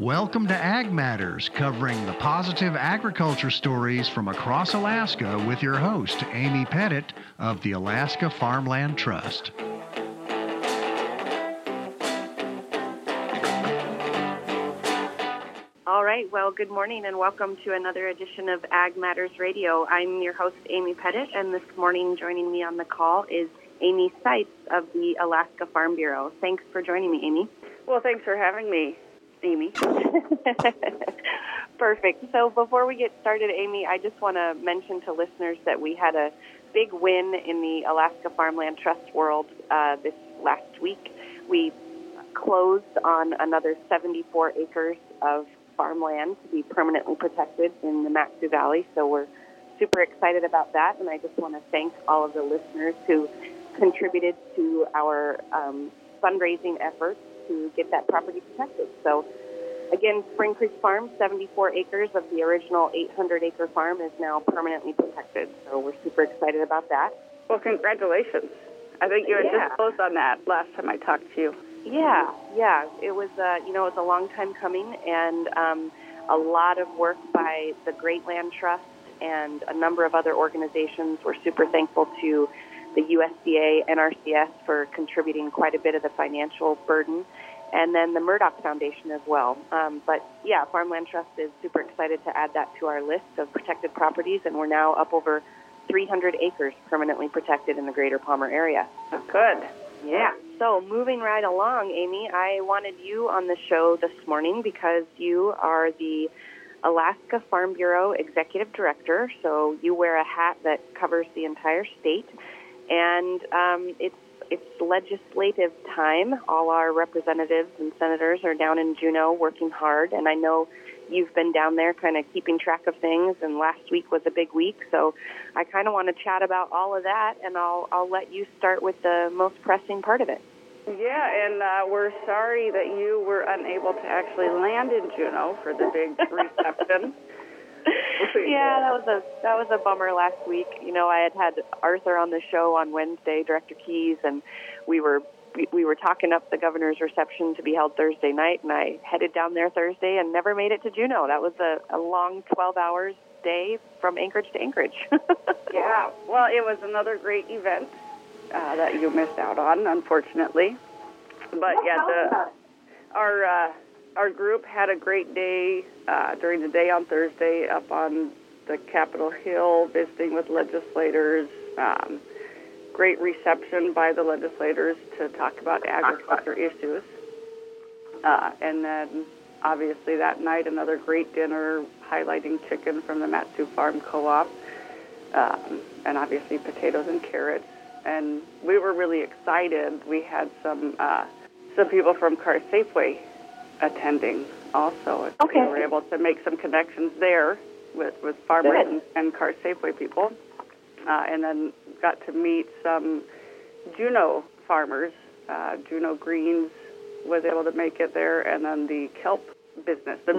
Welcome to Ag Matters, covering the positive agriculture stories from across Alaska with your host, Amy Pettit of the Alaska Farmland Trust. All right, well, good morning and welcome to another edition of Ag Matters Radio. I'm your host, Amy Pettit, and this morning joining me on the call is Amy Seitz of the Alaska Farm Bureau. Thanks for joining me, Amy. Well, thanks for having me, Amy. Perfect. So before we get started, Amy, I just want to mention to listeners that we had a big win in the Alaska Farmland Trust world this last week. We closed on another 74 acres of farmland to be permanently protected in the Mat-Su Valley, so we're super excited about that, and I just want to thank all of the listeners who contributed to our fundraising efforts to get that property protected. So again, Spring Creek Farm, 74 acres of the original 800-acre farm is now permanently protected, so we're super excited about that. Well, congratulations. I think you had just closed on that last time I talked to you. Yeah. It was, it was a long time coming, and a lot of work by the Great Land Trust and a number of other organizations. We're super thankful to the USDA, NRCS for contributing quite a bit of the financial burden, and then the Murdoch Foundation as well. But yeah, Farmland Trust is super excited to add that to our list of protected properties, and we're now up over 300 acres permanently protected in the Greater Palmer area. Oh, good. Yeah. So moving right along, Amy, I wanted you on the show this morning because you are the Alaska Farm Bureau Executive Director, so you wear a hat that covers the entire state. And it's legislative time. All our representatives and senators are down in Juneau working hard, and I know you've been down there kind of keeping track of things, and last week was a big week, so I kind of want to chat about all of that, and I'll let you start with the most pressing part of it. Yeah, and we're sorry that you were unable to actually land in Juneau for the big reception. Yeah, that was a bummer last week. You know, I had Arthur on the show on Wednesday, Director Keys, and we were talking up the governor's reception to be held Thursday night, and I headed down there Thursday and never made it to Juneau. That was a long 12 hours day from Anchorage to Anchorage. Yeah, well, it was another great event that you missed out on, unfortunately. But yeah, our group had a great day during the day on Thursday up on the Capitol Hill, visiting with legislators. Great reception by the legislators to talk about agriculture issues. And then, obviously, that night, another great dinner highlighting chicken from the Mat-Su Farm Co-op, and obviously potatoes and carrots. And we were really excited. We had some people from Car Safeway attending also. Okay. We were able to make some connections there with farmers and Car Safeway people. And then got to meet some Juneau farmers. Juneau Greens was able to make it there, and then the kelp business, the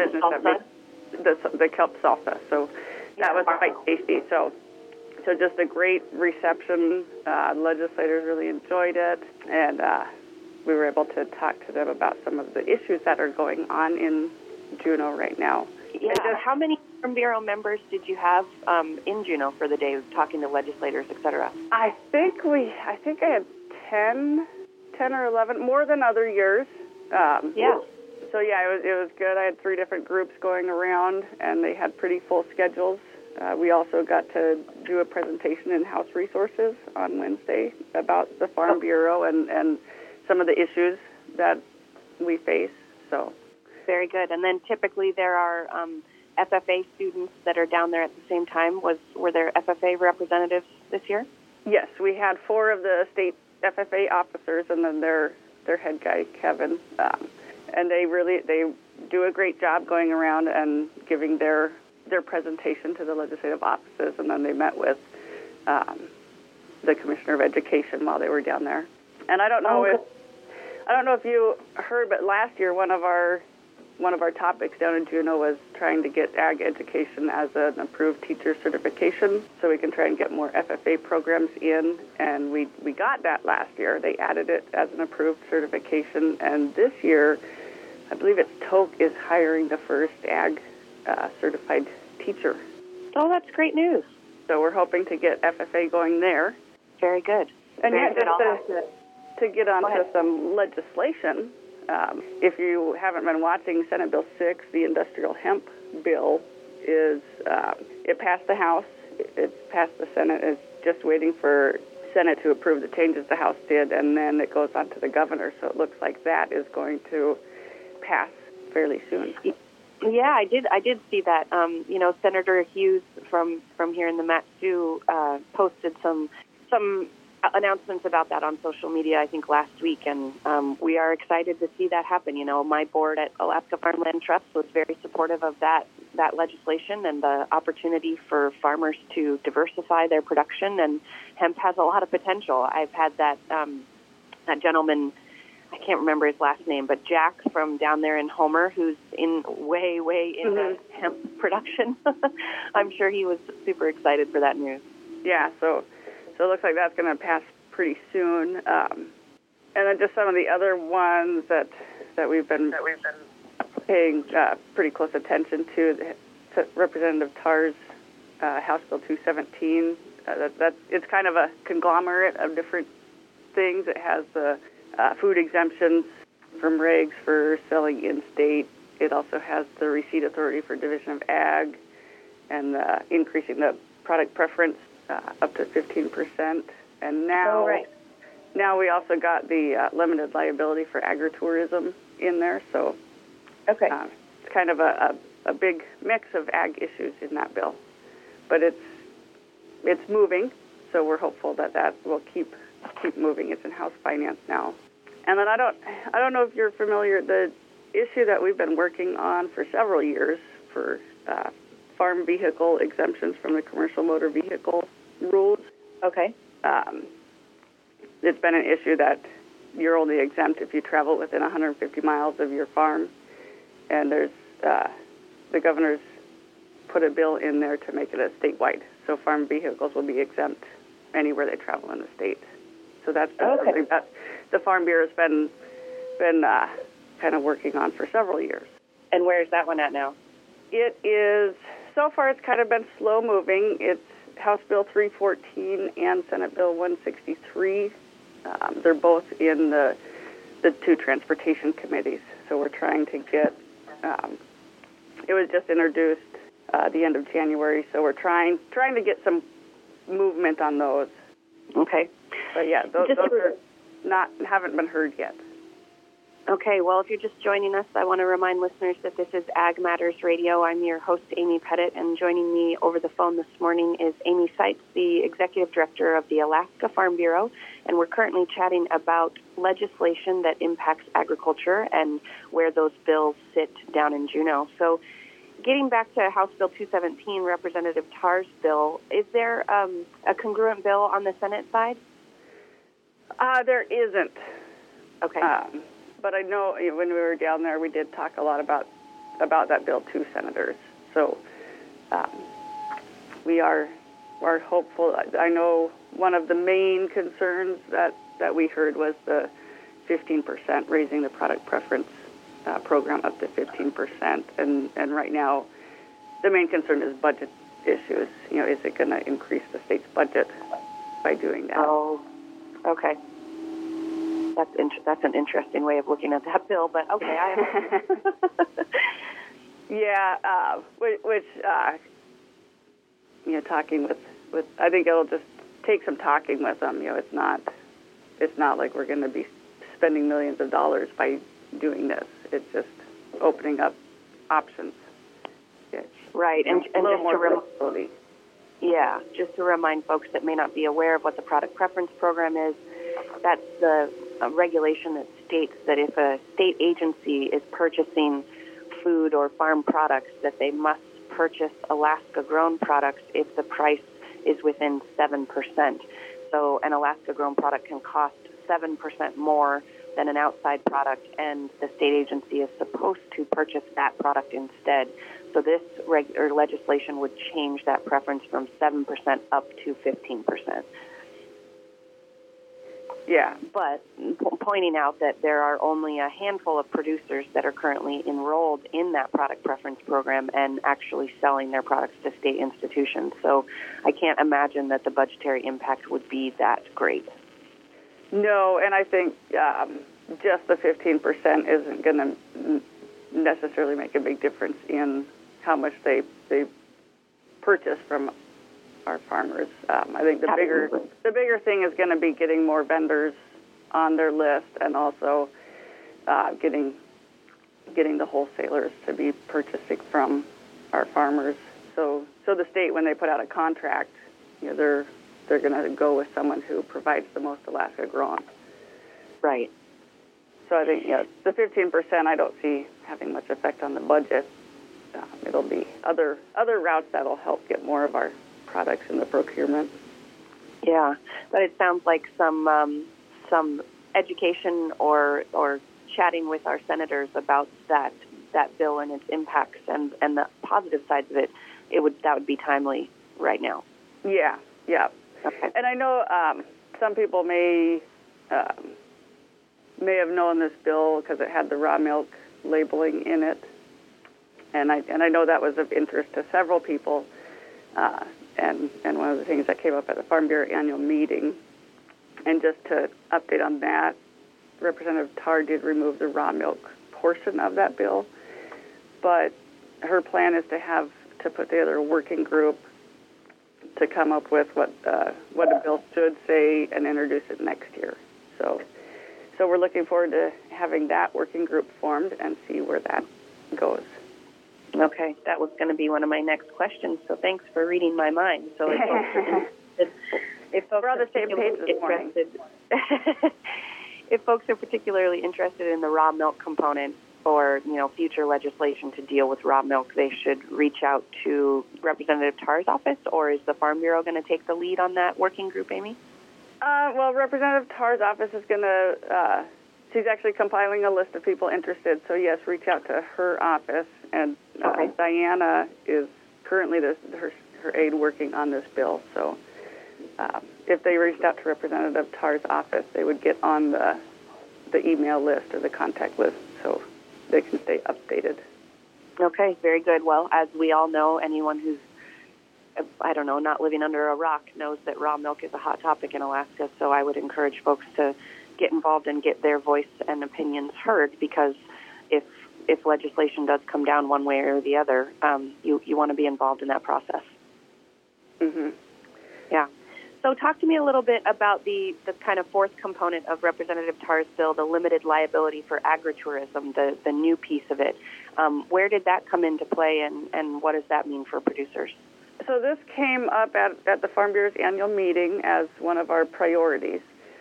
kelp salsa. So that was quite tasty. So just a great reception. Legislators really enjoyed it, and we were able to talk to them about some of the issues that are going on in Juneau right now. Yeah. How many Farm Bureau members did you have in Juneau for the day, talking to legislators, et cetera? I think I had 10 or 11, more than other years. Yeah. So yeah, it was good. I had 3 different groups going around, and they had pretty full schedules. We also got to do a presentation in House Resources on Wednesday about the Farm Bureau and some of the issues that we face. So very good. And then typically there are FFA students that are down there at the same time. Were there FFA representatives this year? Yes, we had 4 of the state FFA officers, and then their head guy Kevin, and they do a great job going around and giving their presentation to the legislative offices, and then they met with the Commissioner of Education while they were down there. And I don't know if you heard, but last year one of our topics down in Juneau was trying to get ag education as an approved teacher certification, so we can try and get more FFA programs in. And we got that last year. They added it as an approved certification, and this year I believe it's Tok is hiring the first ag certified teacher. Oh, that's great news. So we're hoping to get FFA going there. Very good. And Very good. to get on to some legislation, if you haven't been watching Senate Bill 6, the industrial hemp bill, is it passed the House, it's passed the Senate, it's just waiting for Senate to approve the changes the House did, and then it goes on to the governor. So it looks like that is going to pass fairly soon. Yeah, I did see that. Senator Hughes from here in the Mat-Su posted some announcements about that on social media, I think, last week, and we are excited to see that happen. My board at Alaska Farmland Trust was very supportive of that legislation and the opportunity for farmers to diversify their production, and hemp has a lot of potential. I've had that gentleman, I can't remember his last name, but Jack from down there in Homer, who's way into hemp production. I'm sure he was super excited for that news. Yeah, so it looks like that's going to pass pretty soon. And then just some of the other ones that we've been paying pretty close attention to. Representative Tarr's House Bill 217. It's kind of a conglomerate of different things. It has the food exemptions from regs for selling in-state. It also has the receipt authority for Division of Ag, and increasing the product preference up to 15%. And now, now we also got the limited liability for agritourism in there. So it's kind of a big mix of ag issues in that bill. But it's moving, so we're hopeful that will keep moving. It's in House Finance now. And then I don't know if you're familiar, the issue that we've been working on for several years for farm vehicle exemptions from the commercial motor vehicle rules. Okay. It's been an issue that you're only exempt if you travel within 150 miles of your farm. And there's the governor's put a bill in there to make it a statewide. So farm vehicles will be exempt anywhere they travel in the state. So that's something that the Farm Bureau has been kind of working on for several years. And where is that one at now? It is, so far it's kind of been slow moving. It's House Bill 314 and Senate Bill 163. They're both in the two transportation committees. So we're trying to get, it was just introduced the end of January, so we're trying to get some movement on those. Okay. But yeah, those haven't been heard yet. Okay, well, if you're just joining us, I want to remind listeners that this is Ag Matters Radio. I'm your host, Amy Pettit, and joining me over the phone this morning is Amy Seitz, the Executive Director of the Alaska Farm Bureau, and we're currently chatting about legislation that impacts agriculture and where those bills sit down in Juneau. So getting back to House Bill 217, Representative Tarr's bill, is there a congruent bill on the Senate side? There isn't. Okay. But I know when we were down there, we did talk a lot about that bill to senators. So we are hopeful. I know one of the main concerns that we heard was the 15%, raising the product preference program up to 15%. And right now, the main concern is budget issues. Is it going to increase the state's budget by doing that? Oh, okay. That's an interesting way of looking at that bill, but okay. Yeah, which talking with I think it'll just take some talking with them. It's not like we're going to be spending millions of dollars by doing this. It's just opening up options. Right, and a little more flexibility. Yeah, just to remind folks that may not be aware of what the product preference program is, that's the regulation that states that if a state agency is purchasing food or farm products, that they must purchase Alaska-grown products if the price is within 7%. So an Alaska-grown product can cost 7% more than an outside product, and the state agency is supposed to purchase that product instead. So this legislation would change that preference from 7% up to 15%. Yeah. But pointing out that there are only a handful of producers that are currently enrolled in that product preference program and actually selling their products to state institutions. So I can't imagine that the budgetary impact would be that great. No, and I think just the 15% isn't going to necessarily make a big difference in how much they purchase from our farmers. I think the bigger thing is going to be getting more vendors on their list, and also getting the wholesalers to be purchasing from our farmers. So the state, when they put out a contract, they're going to go with someone who provides the most Alaska grown. Right. So I think the 15% I don't see having much effect on the budget. It'll be other routes that'll help get more of our products in the procurement. Yeah, but it sounds like some education or chatting with our senators about that bill and its impacts and the positive sides of it, that would be timely right now. Yeah. Okay. And I know some people may have known this bill because it had the raw milk labeling in it, and I know that was of interest to several people. And one of the things that came up at the Farm Bureau annual meeting, and just to update on that, Representative Tarr did remove the raw milk portion of that bill, but her plan is to put together a working group to come up with what a bill should say and introduce it next year. So we're looking forward to having that working group formed and see where that goes. Okay, that was going to be one of my next questions, so thanks for reading my mind. So if folks we're on the same page this morning. If folks are particularly interested in the raw milk component or future legislation to deal with raw milk, they should reach out to Representative Tarr's office, or is the Farm Bureau going to take the lead on that working group, Amy? Well, Representative Tarr's office is going to. She's actually compiling a list of people interested, so yes, reach out to her office. And Diana is currently her aide working on this bill. So if they reached out to Representative Tarr's office, they would get on the email list or the contact list so they can stay updated. Okay, very good. Well, as we all know, anyone who's, not living under a rock knows that raw milk is a hot topic in Alaska. So I would encourage folks to get involved and get their voice and opinions heard, because if legislation does come down one way or the other, you want to be involved in that process. Mm-hmm. Yeah. So talk to me a little bit about the kind of fourth component of Representative Tarr's bill, the limited liability for agritourism, the new piece of it. Where did that come into play, and what does that mean for producers? So this came up at the Farm Bureau's annual meeting as one of our priorities.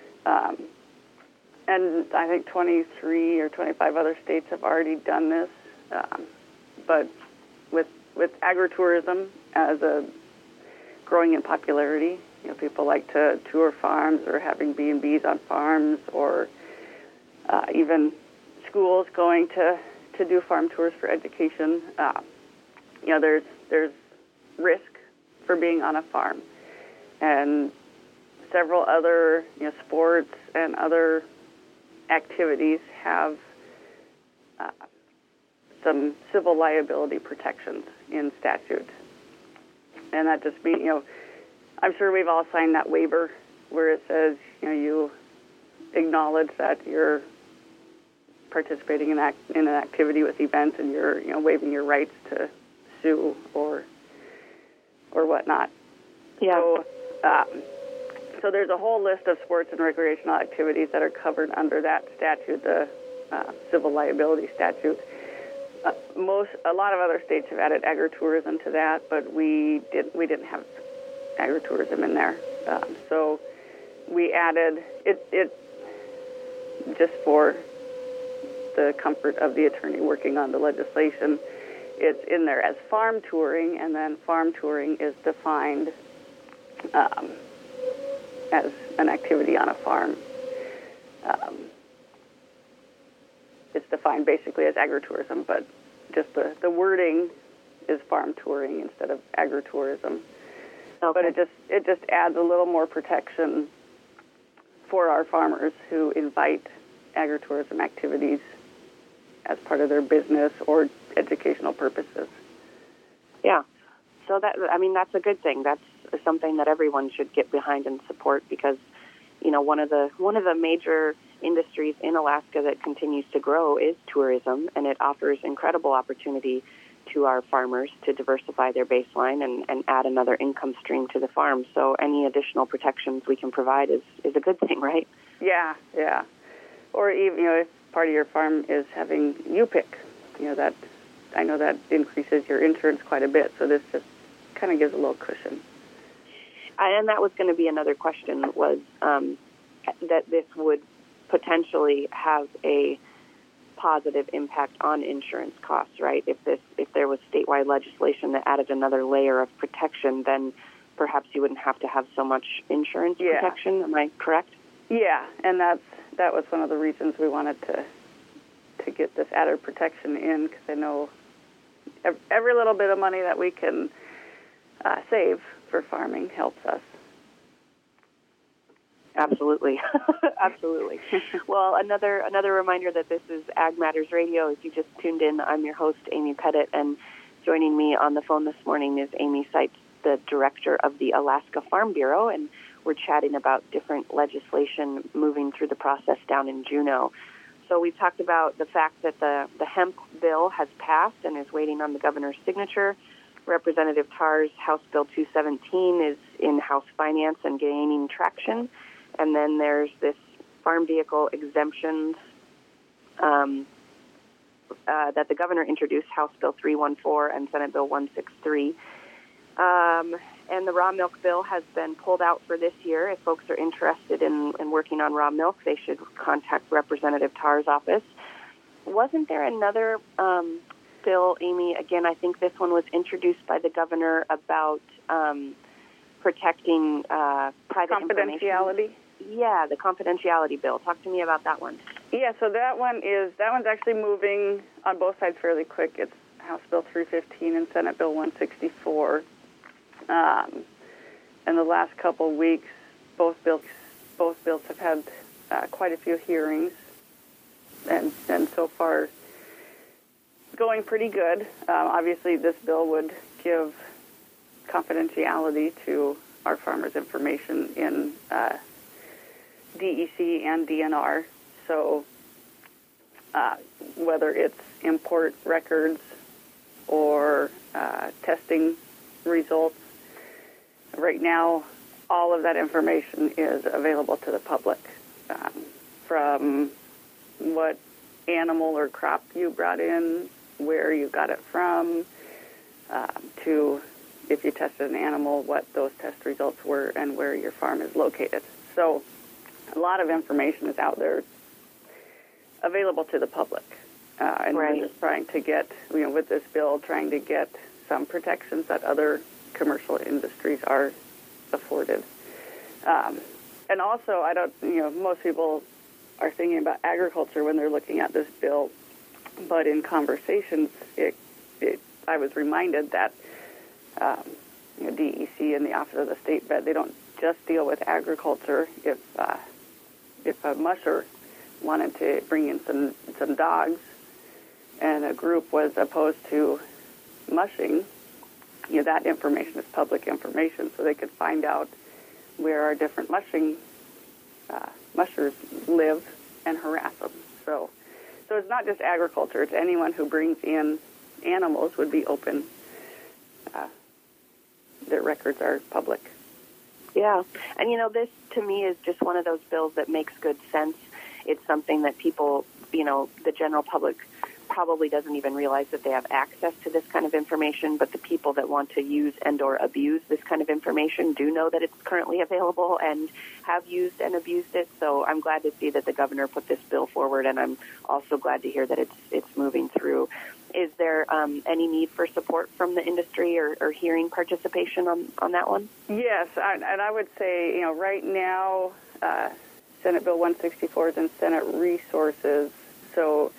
And I think 23 or 25 other states have already done this. But with agritourism as a growing in popularity, people like to tour farms or having B&Bs on farms, or even schools going to do farm tours for education. There's risk for being on a farm, and several other sports and other activities have some civil liability protections in statute. And that just means, I'm sure we've all signed that waiver where it says, you acknowledge that you're participating in an activity with events, and you're waiving your rights to sue or whatnot. Yeah. So there's a whole list of sports and recreational activities that are covered under that statute, the civil liability statute. A lot of other states have added agritourism to that, but we didn't have agritourism in there. So we added it just for the comfort of the attorney working on the legislation. It's in there as farm touring, and then farm touring is defined as an activity on a farm. It's defined basically as agritourism, but just the wording is farm touring instead of agritourism. Okay. But it just adds a little more protection for our farmers who invite agritourism activities as part of their business or educational purposes. Yeah. So that's a good thing. That's something that everyone should get behind and support because, one of the major industries in Alaska that continues to grow is tourism, and it offers incredible opportunity to our farmers to diversify their baseline and add another income stream to the farm. So any additional protections we can provide is a good thing, right? Yeah. Or even, if part of your farm is having U-pick, that I know that increases your insurance quite a bit. So this just kind of gives a little cushion. And that was going to be another question, was that this would potentially have a positive impact on insurance costs, right? If there was statewide legislation that added another layer of protection, then perhaps you wouldn't have to have so much insurance protection. Am I correct? Yeah, and that was one of the reasons we wanted to get this added protection in, because I know every little bit of money that we can save for farming helps us. Absolutely. Absolutely. Well, another reminder that this is Ag Matters Radio. If you just tuned in, I'm your host, Amy Pettit, and joining me on the phone this morning is Amy Seitz, the director of the Alaska Farm Bureau, and we're chatting about different legislation moving through the process down in Juneau. So we've talked about the fact that the hemp bill has passed and is waiting on the governor's signature. Representative Tarr's House Bill 217 is in House Finance and gaining traction. And then there's this farm vehicle exemptions that the governor introduced, House Bill 314 and Senate Bill 163. And the raw milk bill has been pulled out for this year. If folks are interested in working on raw milk, they should contact Representative Tarr's office. Wasn't there another bill, Amy? Again, I think this one was introduced by the governor about protecting private confidentiality. Yeah, the confidentiality bill. Talk to me about that one. Yeah, so that one's actually moving on both sides fairly quick. It's House Bill 315 and Senate Bill 164. In the last couple of weeks, both bills have had quite a few hearings, and so far going pretty good. Obviously, this bill would give confidentiality to our farmers' information in DEC and DNR. So whether it's import records or testing results, right now all of that information is available to the public, from what animal or crop you brought in, where you got it from, to if you tested an animal, what those test results were, and where your farm is located. So a lot of information is out there available to the public. And right. We're just trying to get, with this bill, trying to get some protections that other commercial industries are afforded. And also, most people are thinking about agriculture when they're looking at this bill, but in conversations, I was reminded that DEC and the Office of the State Vet, they don't just deal with agriculture. If a musher wanted to bring in some dogs, and a group was opposed to mushing, that information is public information, so they could find out where our different mushers live and harass them. So it's not just agriculture; it's anyone who brings in animals would be open. Their records are public. Yeah, and this to me is just one of those bills that makes good sense. It's something that people, the general public probably doesn't even realize that they have access to this kind of information, but the people that want to use and or abuse this kind of information do know that it's currently available and have used and abused it. So I'm glad to see that the governor put this bill forward, and I'm also glad to hear that it's moving through. Is there any need for support from the industry or hearing participation on that one? Yes, and I would say, right now, Senate Bill 164 is in Senate Resources, so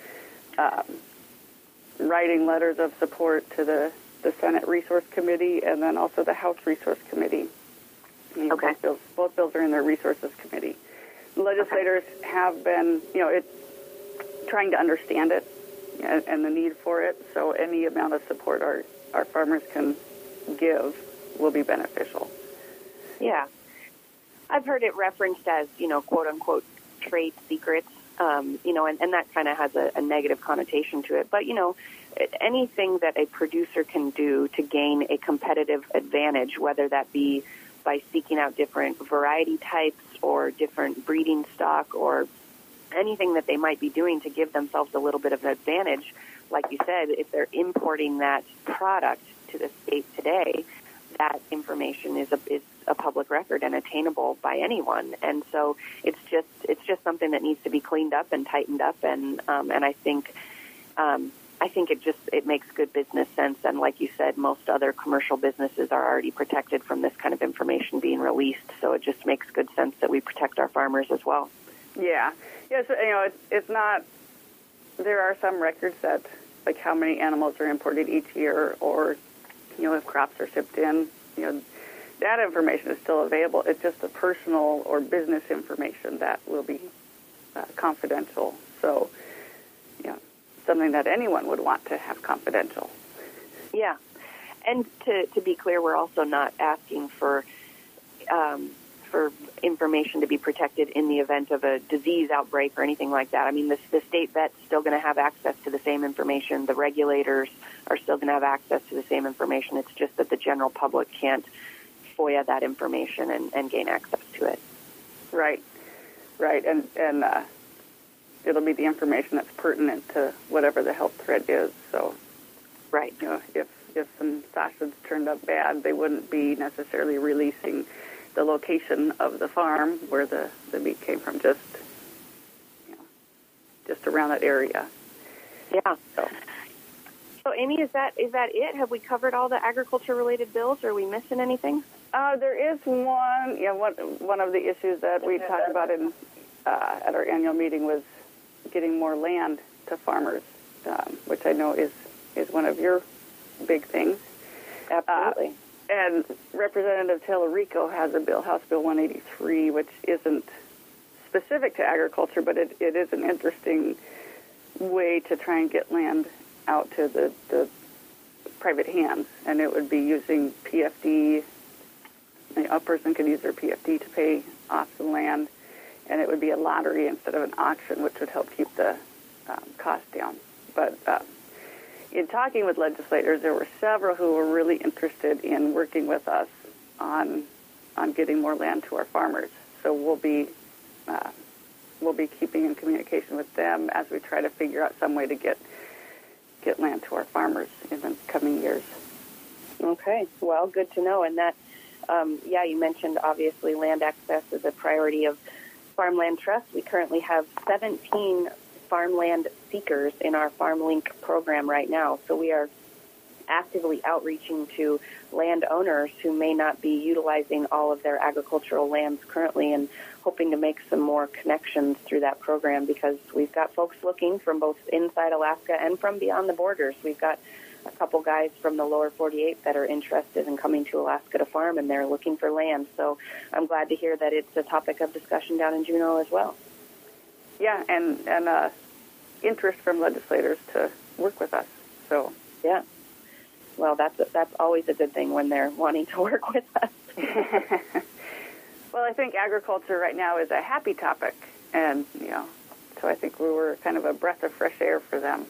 writing letters of support to the Senate Resource Committee and then also the House Resource Committee. Okay. Both bills are in their Resources Committee. legislators have been, trying to understand it and the need for it. So any amount of support our farmers can give will be beneficial. Yeah. I've heard it referenced as, quote unquote, trade secrets, and that kind of has a negative connotation to it. But, anything that a producer can do to gain a competitive advantage, whether that be by seeking out different variety types or different breeding stock or anything that they might be doing to give themselves a little bit of an advantage, like you said, if they're importing that product to the state today, that information is a public record and attainable by anyone. And so it's just something that needs to be cleaned up and tightened up. And I think it makes good business sense. And like you said, most other commercial businesses are already protected from this kind of information being released. So it just makes good sense that we protect our farmers as well. Yeah. Yes. It's not. There are some records that, like how many animals are imported each year, or if crops are shipped in. That information is still available. It's just the personal or business information that will be confidential. So, something that anyone would want to have confidential. Yeah. And to be clear, we're also not asking for information to be protected in the event of a disease outbreak or anything like that. I mean, the state vet's still going to have access to the same information. The regulators are still going to have access to the same information. It's just that the general public can't FOIA that information and gain access to it. Right. And it'll be the information that's pertinent to whatever the health threat is. So, right. If some sausage turned up bad, they wouldn't be necessarily releasing the location of the farm where the meat came from, just around that area. Yeah. So Amy, is that it? Have we covered all the agriculture-related bills? Are we missing anything? There is one. One of the issues that we talked about at our annual meeting was getting more land to farmers, which I know is one of your big things. Absolutely. And Representative Tellerico has a bill, House Bill 183, which isn't specific to agriculture, but it is an interesting way to try and get land out to the private hands. And it would be using PFD. A person could use their PFD to pay off the land, and it would be a lottery instead of an auction, which would help keep the cost down. But in talking with legislators, there were several who were really interested in working with us on getting more land to our farmers. So we'll be keeping in communication with them as we try to figure out some way to get land to our farmers in the coming years. Okay, well, good to know. And that, you mentioned obviously land access is a priority of Farmland Trust. We currently have 17 farmland seekers in our FarmLink program right now. So we are actively outreaching to landowners who may not be utilizing all of their agricultural lands currently and hoping to make some more connections through that program, because we've got folks looking from both inside Alaska and from beyond the borders. We've got a couple guys from the lower 48 that are interested in coming to Alaska to farm, and they're looking for land. So I'm glad to hear that it's a topic of discussion down in Juneau as well. Yeah, and interest from legislators to work with us. So yeah, well, that's always a good thing when they're wanting to work with us. Well, I think agriculture right now is a happy topic, and so I think we were kind of a breath of fresh air for them.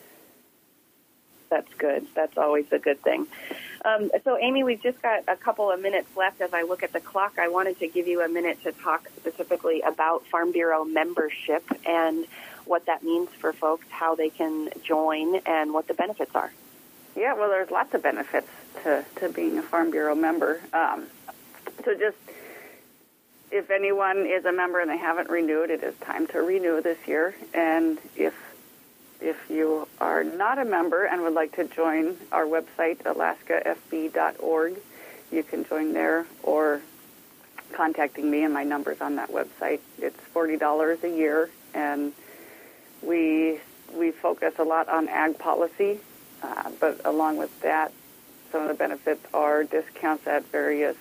That's good. That's always a good thing. So, Amy, we've just got a couple of minutes left. As I look at the clock, I wanted to give you a minute to talk specifically about Farm Bureau membership and what that means for folks, how they can join, and what the benefits are. Yeah, well, there's lots of benefits to being a Farm Bureau member. So just, if anyone is a member and they haven't renewed, it is time to renew this year. And if you are not a member and would like to join our website, alaskafb.org, you can join there, or contacting me, and my number's on that website. It's $40 a year, and we focus a lot on ag policy, but along with that, some of the benefits are discounts at various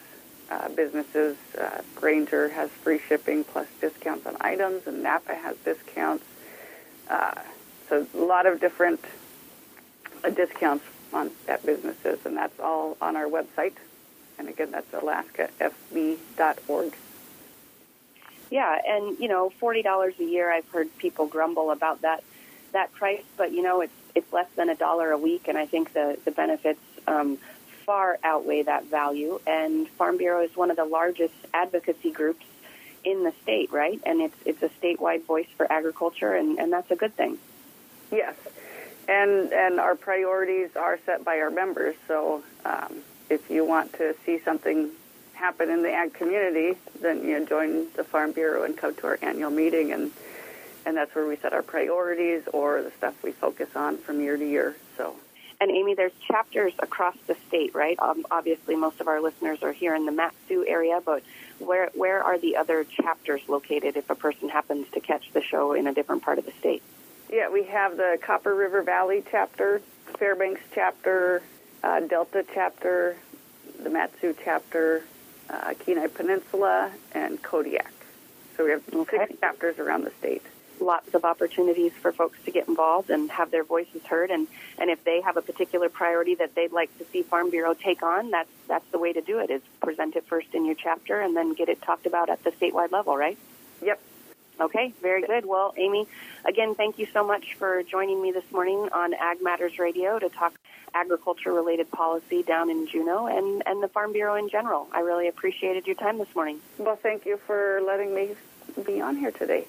businesses. Granger has free shipping plus discounts on items, and Napa has discounts. So a lot of different discounts at businesses, and that's all on our website. And again, that's alaskafb.org. Yeah, and $40 a year. I've heard people grumble about that price, but it's less than $1 a week, and I think the benefits far outweigh that value. And Farm Bureau is one of the largest advocacy groups in the state, right? And it's a statewide voice for agriculture, and that's a good thing. Yes, and our priorities are set by our members. So if you want to see something happen in the ag community, then join the Farm Bureau and come to our annual meeting, and that's where we set our priorities or the stuff we focus on from year to year. So. And Amy, there's chapters across the state, right? Obviously, most of our listeners are here in the Mat-Su area, but where are the other chapters located if a person happens to catch the show in a different part of the state? Yeah, we have the Copper River Valley chapter, Fairbanks chapter, Delta chapter, the Mat-Su chapter, Kenai Peninsula, and Kodiak. So we have 6 chapters around the state. Lots of opportunities for folks to get involved and have their voices heard. And if they have a particular priority that they'd like to see Farm Bureau take on, that's the way to do it, is present it first in your chapter and then get it talked about at the statewide level, right? Yep. Okay, very good. Well, Amy, again, thank you so much for joining me this morning on Ag Matters Radio to talk agriculture-related policy down in Juneau and the Farm Bureau in general. I really appreciated your time this morning. Well, thank you for letting me be on here today.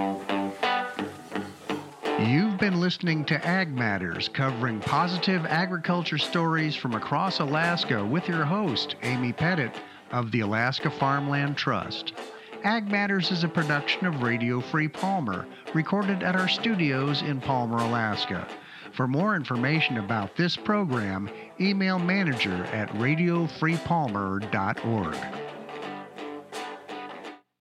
You've been listening to Ag Matters, covering positive agriculture stories from across Alaska with your host, Amy Pettit of the Alaska Farmland Trust. Ag Matters is a production of Radio Free Palmer, recorded at our studios in Palmer, Alaska. For more information about this program, email manager@radiofreepalmer.org.